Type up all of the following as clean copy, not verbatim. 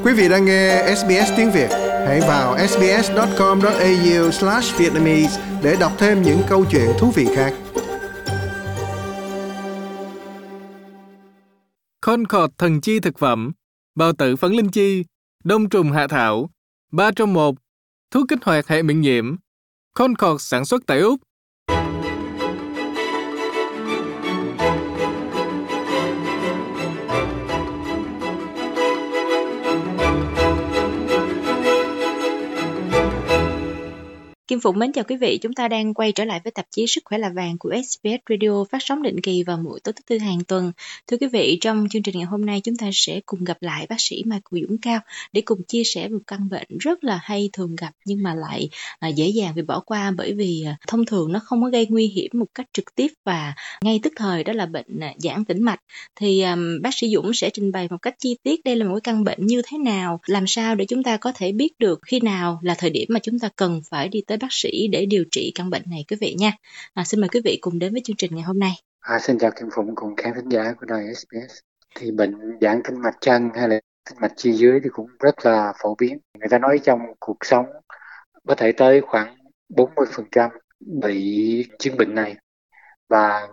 Quý vị đang nghe SBS tiếng Việt. Hãy vào sbs.com.au/vietnamese để đọc thêm những câu chuyện thú vị khác. Concord thần chi thực phẩm, bào tử phấn linh chi, đông trùng hạ thảo, 3 trong 1, thuốc kích hoạt hệ miễn nhiễm. Concord sản xuất tại Úc. Kim Phụng mến chào quý vị, chúng ta đang quay trở lại với tạp chí Sức khỏe là vàng của SBS Radio phát sóng định kỳ vào mỗi tối thứ Tư hàng tuần. Thưa quý vị, trong chương trình ngày hôm nay chúng ta sẽ cùng gặp lại bác sĩ Michael Dũng Cao để cùng chia sẻ một căn bệnh rất là hay thường gặp nhưng mà lại dễ dàng bị bỏ qua bởi vì thông thường nó không có gây nguy hiểm một cách trực tiếp và ngay tức thời, đó là bệnh giãn tĩnh mạch. Thì bác sĩ Dũng sẽ trình bày một cách chi tiết đây là một cái căn bệnh như thế nào, làm sao để chúng ta có thể biết được khi nào là thời điểm mà chúng ta cần phải đi tới bác sĩ để điều trị căn bệnh này quý vị nha. Xin mời quý vị cùng đến với chương trình ngày hôm nay. Xin chào Kim Phụng cùng khán thính giả của đài SBS. Thì bệnh giãn tĩnh mạch chân hay là tĩnh mạch chi dưới thì cũng rất là phổ biến. Người ta nói trong cuộc sống có thể tới khoảng 40% bị chứng bệnh này và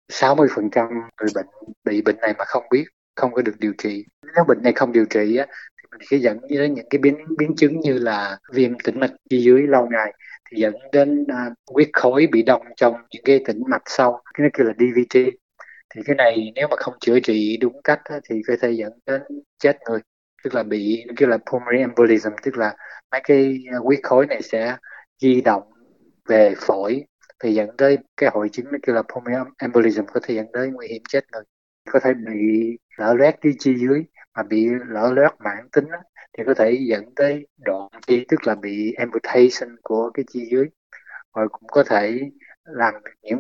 60% người bệnh bị bệnh này mà không biết, không có được điều trị. Nếu bệnh này không điều trị á, thì mình sẽ dẫn đến những cái biến chứng như là viêm tĩnh mạch chi dưới lâu ngày, thì dẫn đến huyết khối bị đông trong những cái tĩnh mạch sâu, cái nó kêu là DVT. Thì cái này nếu mà không chữa trị đúng cách á, thì có thể dẫn đến chết người, tức là bị kêu là pulmonary embolism, tức là mấy cái huyết khối này sẽ di động về phổi thì dẫn tới cái hội chứng nó kêu là pulmonary embolism, có thể dẫn tới nguy hiểm chết người. Có thể bị lở loét cái chi dưới, mà bị lở loét mãn tính á, thì có thể dẫn tới đoạn chi, tức là bị amputation của cái chi dưới, rồi cũng có thể làm nhiễm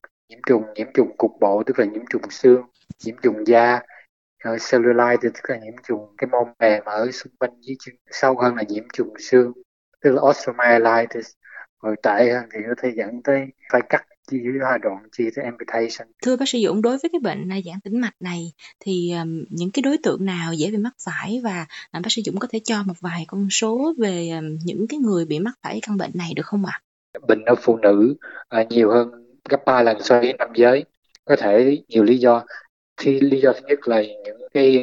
trùng cục bộ, tức là nhiễm trùng xương, nhiễm trùng da, cellulite tức là nhiễm trùng cái mô mềm ở xung quanh dưới chân, sâu hơn là nhiễm trùng xương tức là osteomyelitis, rồi tệ hơn thì có thể dẫn tới phải cắt chi dưới đoạn chi tới amputation. Thưa bác sĩ Dũng, đối với cái bệnh giãn tĩnh mạch này thì những cái đối tượng nào dễ bị mắc phải, và bác sĩ Dũng có thể cho một vài con số về những cái người bị mắc phải căn bệnh này được không ạ? Bệnh ở phụ nữ nhiều hơn gấp 3 lần so với nam giới, có thể nhiều lý do. Thì lý do thứ nhất là những cái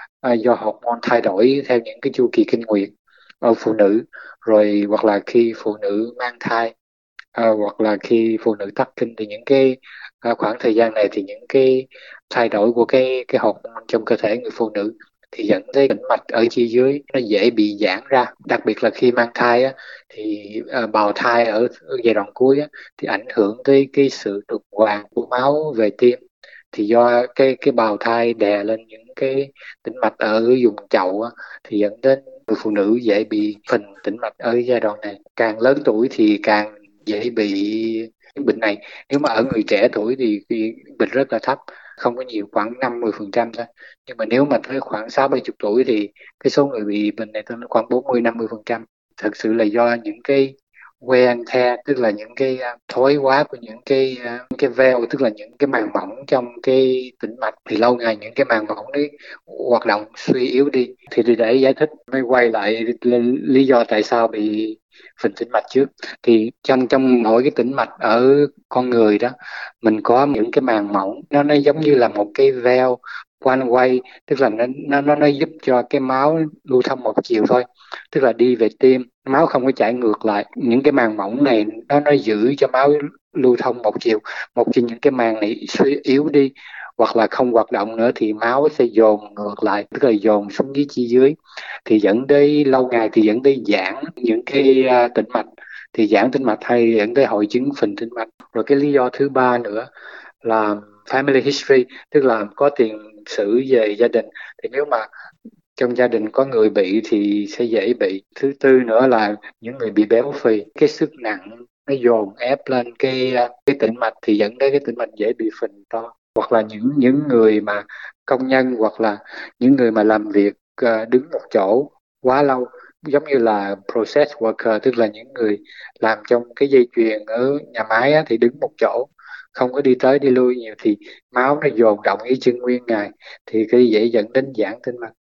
do hormone thay đổi theo những cái chu kỳ kinh nguyệt ở phụ nữ, rồi hoặc là khi phụ nữ mang thai, hoặc là khi phụ nữ tắc kinh, thì những cái khoảng thời gian này thì những cái thay đổi của cái hormone trong cơ thể người phụ nữ thì dẫn tới tĩnh mạch ở chi dưới nó dễ bị giãn ra, đặc biệt là khi mang thai á, thì bào thai ở giai đoạn cuối á, thì ảnh hưởng tới cái sự tuần hoàn của máu về tim, thì do cái bào thai đè lên những cái tĩnh mạch ở vùng chậu á, thì dẫn đến người phụ nữ dễ bị phình tĩnh mạch ở giai đoạn này. Càng lớn tuổi thì càng dễ bị bệnh này. Nếu mà ở người trẻ tuổi thì bệnh rất là thấp, không có nhiều, khoảng 50% thôi. Nhưng mà nếu mà tới khoảng 60-70 tuổi thì cái số người bị bệnh này nó khoảng 40-50%. Thật sự là do những cái wear and tear, tức là những cái thói hóa của những cái veil, tức là những cái màng mỏng trong cái tĩnh mạch, thì lâu ngày những cái màng mỏng đấy hoạt động suy yếu đi. Thì để giải thích mới quay lại lý do tại sao bị phình tĩnh mạch trước. Thì trong mỗi cái tĩnh mạch ở con người đó, mình có những cái màng mỏng, nó giống như là một cái veil one way, tức là nó giúp cho cái máu lưu thông một chiều thôi, tức là đi về tim, máu không có chảy ngược lại. Những cái màng mỏng này nó giữ cho máu lưu thông một chiều. Một khi những cái màng này suy yếu đi hoặc là không hoạt động nữa thì máu sẽ dồn ngược lại, tức là dồn xuống dưới chi dưới, thì dẫn tới lâu ngày thì dẫn tới giãn những cái tĩnh mạch, thì giãn tĩnh mạch hay dẫn tới hội chứng phình tĩnh mạch. Rồi cái lý do thứ ba nữa là family history, tức là có tiền sử về gia đình, thì nếu mà trong gia đình có người bị thì sẽ dễ bị. Thứ tư nữa là những người bị béo phì, cái sức nặng nó dồn ép lên cái tĩnh mạch thì dẫn tới cái tĩnh mạch dễ bị phình to. Hoặc là những người mà công nhân, hoặc là những người mà làm việc đứng một chỗ quá lâu, giống như là process worker, tức là những người làm trong cái dây chuyền ở nhà máy á, thì đứng một chỗ không có đi tới đi lui nhiều, thì máu nó dồn động dưới chân nguyên ngày thì cái dễ dẫn đến giãn tĩnh mạch.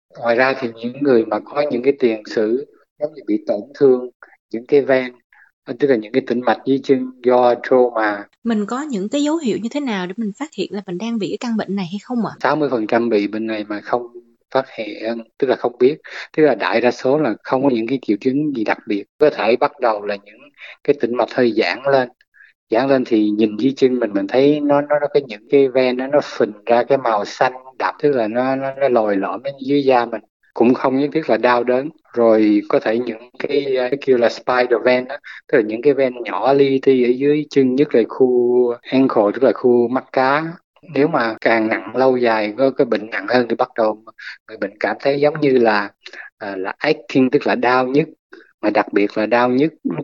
Ngoài ra thì những người mà có những cái tiền sử giống như bị tổn thương những cái ven, tức là những cái tĩnh mạch dưới chân do trauma, Mình có những cái dấu hiệu như thế nào để mình phát hiện là mình đang bị cái căn bệnh này hay không ạ? 60% bị bệnh này mà không phát hiện, tức là không biết, tức là đại đa số là không có những cái triệu chứng gì đặc biệt. Có thể bắt đầu là những cái tĩnh mạch hơi giãn lên thì nhìn dưới chân mình thấy nó có những cái ven nó phình ra cái màu xanh đậm, tức là nó lồi lõm đến dưới da mình, cũng không nhất thiết là đau đớn. Rồi có thể những cái kêu là spider ven đó, tức là những cái ven nhỏ li ti ở dưới chân, nhất là khu ankle, tức là khu mắt cá. Nếu mà càng nặng lâu dài, có cái bệnh nặng hơn thì bắt đầu người bệnh cảm thấy giống như là aching, tức là đau nhức, mà đặc biệt là đau nhức lúc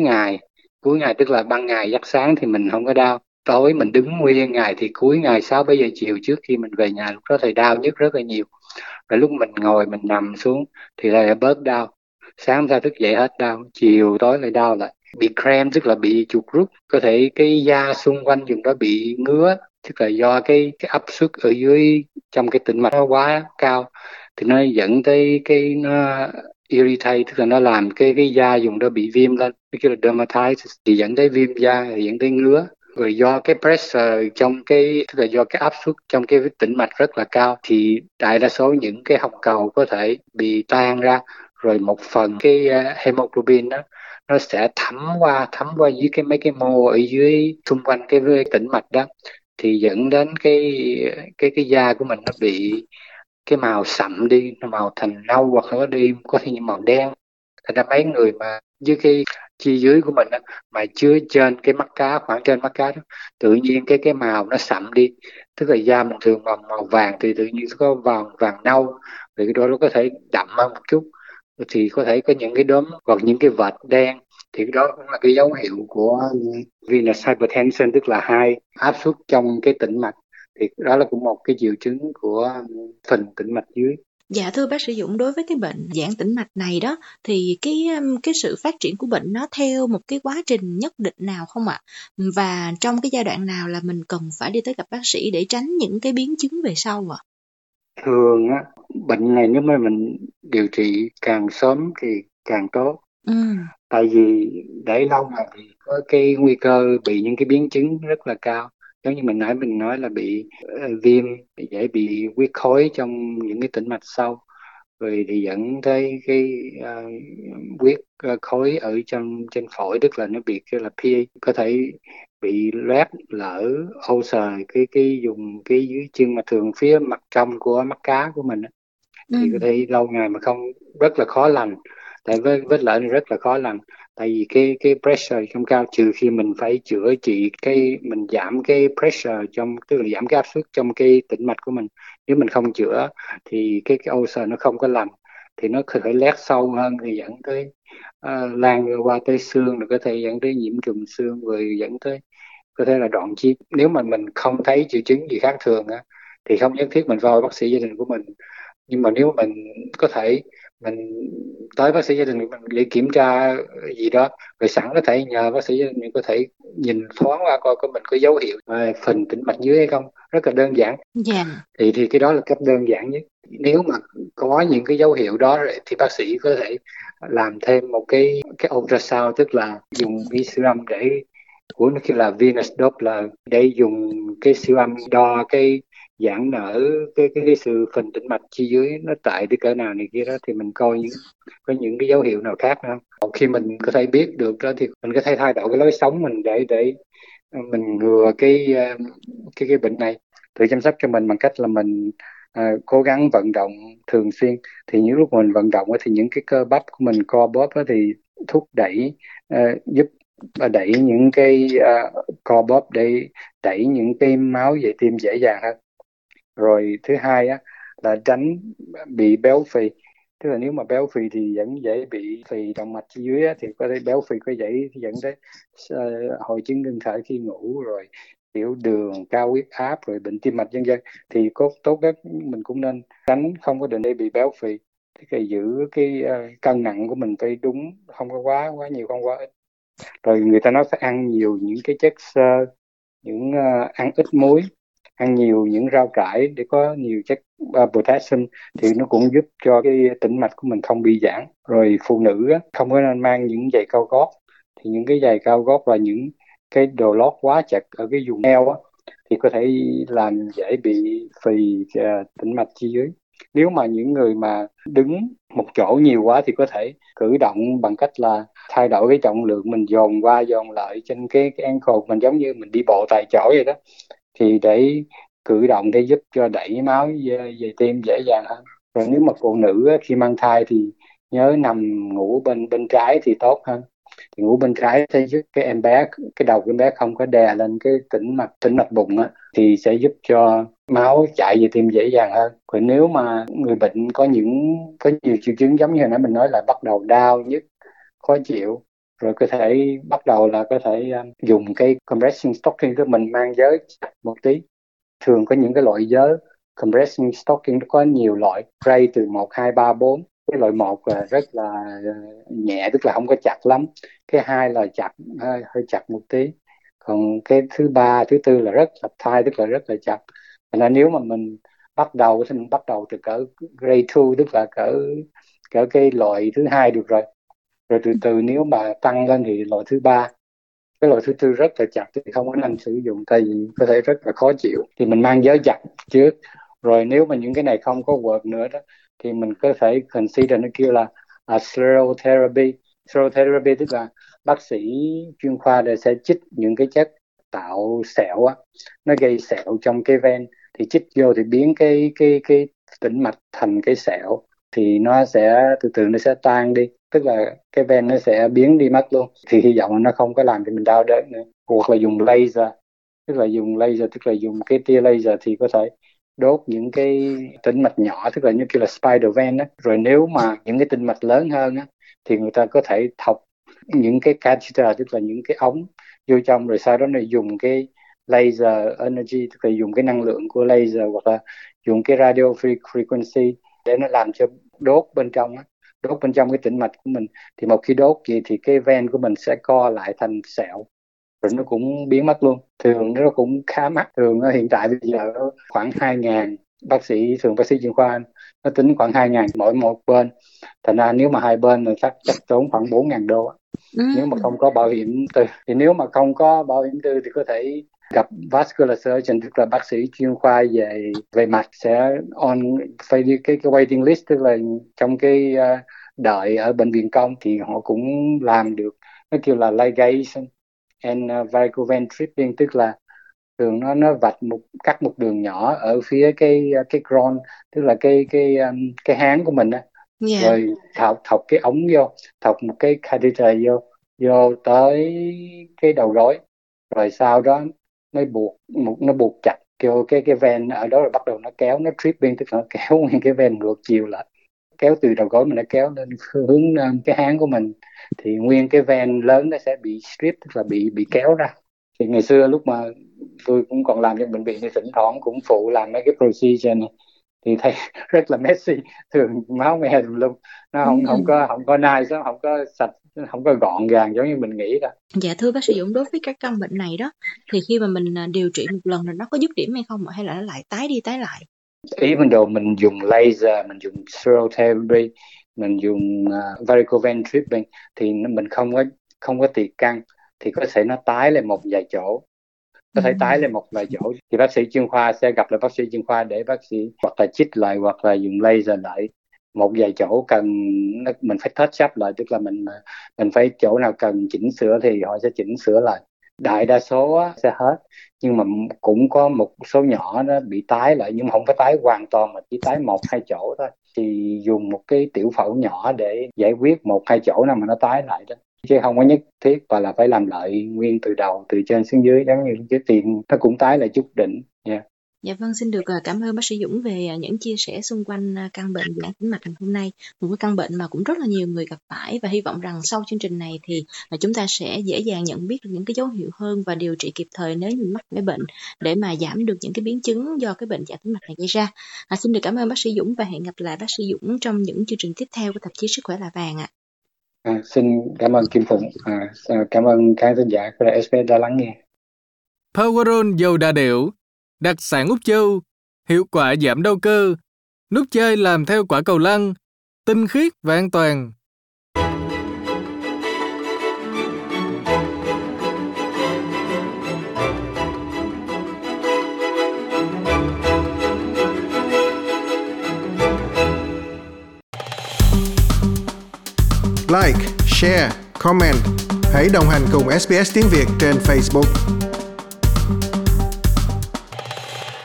cuối ngày tức là ban ngày giấc sáng thì mình không có đau, tối mình đứng nguyên ngày thì cuối ngày 6-7 giờ chiều trước khi mình về nhà, lúc đó thì đau nhức rất là nhiều. Rồi lúc mình ngồi mình nằm xuống thì lại bớt đau, sáng hôm sau thức dậy hết đau, chiều tối lại đau lại. Bị cramp tức là bị chuột rút, có thể cái da xung quanh vùng đó bị ngứa, tức là do cái áp suất ở dưới trong cái tĩnh mạch nó quá cao, thì nó dẫn tới cái nó irritate, tức là nó làm cái da vùng đó bị viêm lên, cái kêu là dermatitis, thì dẫn tới viêm da, thì dẫn tới ngứa. Rồi do cái pressure trong tức là do cái áp suất trong cái tĩnh mạch rất là cao, thì đại đa số những cái hồng cầu có thể bị tan ra, rồi một phần cái hemoglobin đó nó sẽ thấm qua dưới mấy cái mô ở dưới xung quanh cái tĩnh mạch đó, thì dẫn đến cái da của mình nó bị cái màu sậm đi, nó màu thành nâu, hoặc là nó đi có thể như màu đen. Thành ra mấy người mà dưới cái chi dưới của mình á, mà chưa trên cái mắt cá, khoảng trên mắt cá đó, tự nhiên cái màu nó sậm đi, tức là da mình thường màu vàng thì tự nhiên có vàng nâu, rồi cái đó nó có thể đậm hơn một chút, thì có thể có những cái đốm hoặc những cái vệt đen, thì cái đó cũng là cái dấu hiệu của venous hypertension, tức là hai áp suất trong cái tĩnh mạch, thì đó là cũng một cái triệu chứng của phình tĩnh mạch dưới. Dạ thưa bác sĩ Dũng, đối với cái bệnh giãn tĩnh mạch này đó thì cái sự phát triển của bệnh nó theo một cái quá trình nhất định nào không ạ? Và trong cái giai đoạn nào là mình cần phải đi tới gặp bác sĩ để tránh những cái biến chứng về sau ạ? Thường á, bệnh này nếu mà mình điều trị càng sớm thì càng tốt. Tại vì để lâu ngày thì có cái nguy cơ bị những cái biến chứng rất là cao. Giống như mình nói là bị viêm, dễ bị huyết khối trong những cái tĩnh mạch sâu, rồi thì dẫn tới cái huyết khối ở trên phổi, tức là nó bị kêu là PA, có thể bị loét lở ulcer cái vùng cái dưới chân, mà thường phía mặt trong của mắt cá của mình á, thì có thể lâu ngày mà không, rất là khó lành. Tại với vết lở này rất là khó lành, tại vì cái pressure trong cao, trừ khi mình phải chữa trị mình giảm cái pressure trong, tức là giảm cái áp suất trong cái tĩnh mạch của mình. Nếu mình không chữa thì cái ulcer nó không có lành, thì nó có thể lét sâu hơn, thì dẫn tới lan qua tới xương, rồi có thể dẫn tới nhiễm trùng xương, rồi dẫn tới có thể là đoạn chi. Nếu mà mình không thấy triệu chứng gì khác thường á, thì không nhất thiết mình vào bác sĩ gia đình của mình. Nhưng mà nếu mình có thể mình tới bác sĩ gia đình mình để kiểm tra gì đó, rồi sẵn có thể nhờ bác sĩ gia đình mình có thể nhìn thoáng qua coi có mình có dấu hiệu phình tĩnh mạch dưới hay không, rất là đơn giản. Thì cái đó là cách đơn giản nhất. Nếu mà có những cái dấu hiệu đó rồi, thì bác sĩ có thể làm thêm một cái ultrasound, tức là dùng cái siêu âm của nó kêu là venous Doppler, để dùng cái siêu âm đo cái giãn nở cái sự phình tĩnh mạch chi dưới nó tại cái cỡ nào này kia đó, thì mình coi có những cái dấu hiệu nào khác không. Một khi mình có thể biết được đó, thì mình có thể thay đổi cái lối sống mình để mình ngừa cái bệnh này, tự chăm sóc cho mình bằng cách là mình cố gắng vận động thường xuyên. Thì những lúc mình vận động thì những cái cơ bắp của mình co bóp thì thúc đẩy, giúp đẩy những cái co bóp, để đẩy những cái máu về tim dễ dàng hơn. Rồi thứ hai á, là tránh bị béo phì, tức là nếu mà béo phì thì vẫn dễ bị phì động mạch dưới á, thì có thể béo phì có dễ dẫn tới hội chứng ngưng thở khi ngủ, rồi tiểu đường, cao huyết áp, rồi bệnh tim mạch vân vân. Thì tốt nhất mình cũng nên tránh, không có định để bị béo phì, thì giữ cái cân nặng của mình phải đúng, không có quá nhiều, không quá ít. Rồi người ta nói phải ăn nhiều những cái chất xơ, ăn ít muối, ăn nhiều những rau cải để có nhiều chất potassium thì nó cũng giúp cho cái tĩnh mạch của mình không bị giãn. Rồi phụ nữ á, không có nên mang những giày cao gót, thì những cái giày cao gót và những cái đồ lót quá chặt ở cái vùng eo á thì có thể làm dễ bị phì tĩnh mạch chi dưới. Nếu mà những người mà đứng một chỗ nhiều quá thì có thể cử động bằng cách là thay đổi cái trọng lượng, mình dồn qua dồn lại trên cái ankle mình, giống như mình đi bộ tại chỗ vậy đó, thì để cử động để giúp cho đẩy máu về tim dễ dàng hơn. Rồi nếu mà phụ nữ á, khi mang thai thì nhớ nằm ngủ bên trái thì tốt hơn. Thì ngủ bên trái sẽ giúp cái em bé, cái đầu của em bé không có đè lên cái tĩnh mạch bụng á, thì sẽ giúp cho máu chạy về tim dễ dàng hơn. Còn nếu mà người bệnh có nhiều triệu chứng giống như hồi nãy mình nói, là bắt đầu đau nhức, khó chịu, rồi có thể bắt đầu là có thể dùng cái compression stocking, tức mình mang giới chặt một tí. Thường có những cái loại giới compression stocking có nhiều loại, grade từ 1, 2, 3, 4. Cái loại 1 là rất là nhẹ, tức là không có chặt lắm. Cái 2 là chặt hơi chặt một tí. Còn cái thứ 3, thứ 4 là rất là tight, tức là rất là chặt. Nên nếu mà mình bắt đầu thì mình bắt đầu từ cỡ grade 2, tức là cỡ cái loại thứ 2 được rồi. Rồi từ từ nếu mà tăng lên thì loại thứ 3. Cái loại thứ 4 rất là chặt thì không có nên sử dụng, tại vì có thể rất là khó chịu. Thì mình mang giới chặt trước. Rồi nếu mà những cái này không có work nữa đó, thì mình có thể consider nó kêu là sclerotherapy. Sclerotherapy tức là bác sĩ chuyên khoa để sẽ chích những cái chất tạo sẹo á, nó gây sẹo trong cái ven, thì chích vô thì biến cái tĩnh mạch thành cái sẹo, thì nó sẽ từ từ nó sẽ tan đi, tức là cái ven nó sẽ biến đi mất luôn. Thì hy vọng là nó không có làm cho mình đau đớn nữa. Hoặc là dùng laser, tức là dùng cái tia laser thì có thể đốt những cái tĩnh mạch nhỏ, tức là như kiểu là spider vein á. Rồi nếu mà những cái tĩnh mạch lớn hơn á, thì người ta có thể thọc những cái catheter, tức là những cái ống vô trong, rồi sau đó nó dùng cái laser energy, tức là dùng cái năng lượng của laser, hoặc là dùng cái radio frequency để nó làm cho đốt bên trong á, đốt bên trong cái tĩnh mạch của mình. Thì một khi đốt gì thì cái ven của mình sẽ co lại thành sẹo, rồi nó cũng biến mất luôn. Thường nó cũng khá mắc, thường hiện tại bây giờ nó khoảng 2.000, bác sĩ chuyên khoa nó tính khoảng 2.000 mỗi một bên. Thành ra nếu mà hai bên thì chắc tốn khoảng 4.000 đô. Nếu mà không có bảo hiểm tư, thì nếu mà không có bảo hiểm tư thì có thể gặp vascular surgeon, tức là bác sĩ chuyên khoa về mạch, sẽ phải đi cái waiting list, tức là trong cái đợi ở bệnh viện công, thì họ cũng làm được, nó kêu là ligation and varicose vein stripping, tức là thường nó vạch cắt một đường nhỏ ở phía cái crown, tức là cái háng của mình á. Yeah. Rồi thọc cái ống vô, thọc một cái catheter vô tới cái đầu gối, rồi sau đó nó buộc chặt cái ven ở đó, rồi bắt đầu nó kéo, nó tripping, tức là nó kéo nguyên cái ven ngược chiều lại, kéo từ đầu gối mình, nó kéo lên hướng cái háng của mình, thì nguyên cái ven lớn nó sẽ bị strip, tức là bị kéo ra. Thì ngày xưa lúc mà tôi cũng còn làm trong bệnh viện thì thỉnh thoảng cũng phụ làm mấy cái procedure này, thì thấy rất là messy, thường máu me tùm lum, nó không có nice, không có sạch, không có gọn gàng giống như mình nghĩ đâu. Dạ thưa bác sĩ Dũng, đối với các căn bệnh này đó, thì khi mà mình điều trị một lần là nó có dứt điểm hay không, hay là nó lại tái đi tái lại? Even though mình dùng laser, mình dùng sclerotherapy, mình dùng varicose vein stripping, thì mình không có tiệt căn, thì có thể nó tái lên một vài chỗ, thì bác sĩ chuyên khoa sẽ gặp lại bác sĩ chuyên khoa để bác sĩ hoặc là chích lại, hoặc là dùng laser lại một vài chỗ cần mình phải touch up lại, tức là mình phải chỗ nào cần chỉnh sửa thì họ sẽ chỉnh sửa lại. Đại đa số sẽ hết, nhưng mà cũng có một số nhỏ nó bị tái lại, nhưng mà không phải tái hoàn toàn mà chỉ tái 1-2 chỗ thôi, thì dùng một cái tiểu phẫu nhỏ để giải quyết 1-2 chỗ nào mà nó tái lại đó, chứ không có nhất thiết và là phải làm lại nguyên từ đầu, từ trên xuống dưới, giống như cái tiền nó cũng tái lại chút đỉnh. Dạ vâng, xin được cảm ơn bác sĩ Dũng về những chia sẻ xung quanh căn bệnh giãn tĩnh mạch hôm nay, một cái căn bệnh mà cũng rất là nhiều người gặp phải, và hy vọng rằng sau chương trình này thì chúng ta sẽ dễ dàng nhận biết được những cái dấu hiệu hơn và điều trị kịp thời nếu như mắc cái bệnh, để mà giảm được những cái biến chứng do cái bệnh giãn tĩnh mạch này gây ra. Xin được cảm ơn bác sĩ Dũng và hẹn gặp lại bác sĩ Dũng trong những chương trình tiếp theo của tạp chí Sức khỏe là vàng ạ. Xin cảm ơn Kim Phụng, cảm ơn khán thính giả của SBS đã lắng nghe. Powerol dầu đà điểu, đặc sản Úc Châu, hiệu quả giảm đau cơ, Nút chơi làm theo quả cầu lăn, tinh khiết và an toàn. Like, share, comment. Hãy đồng hành cùng SBS tiếng Việt trên Facebook.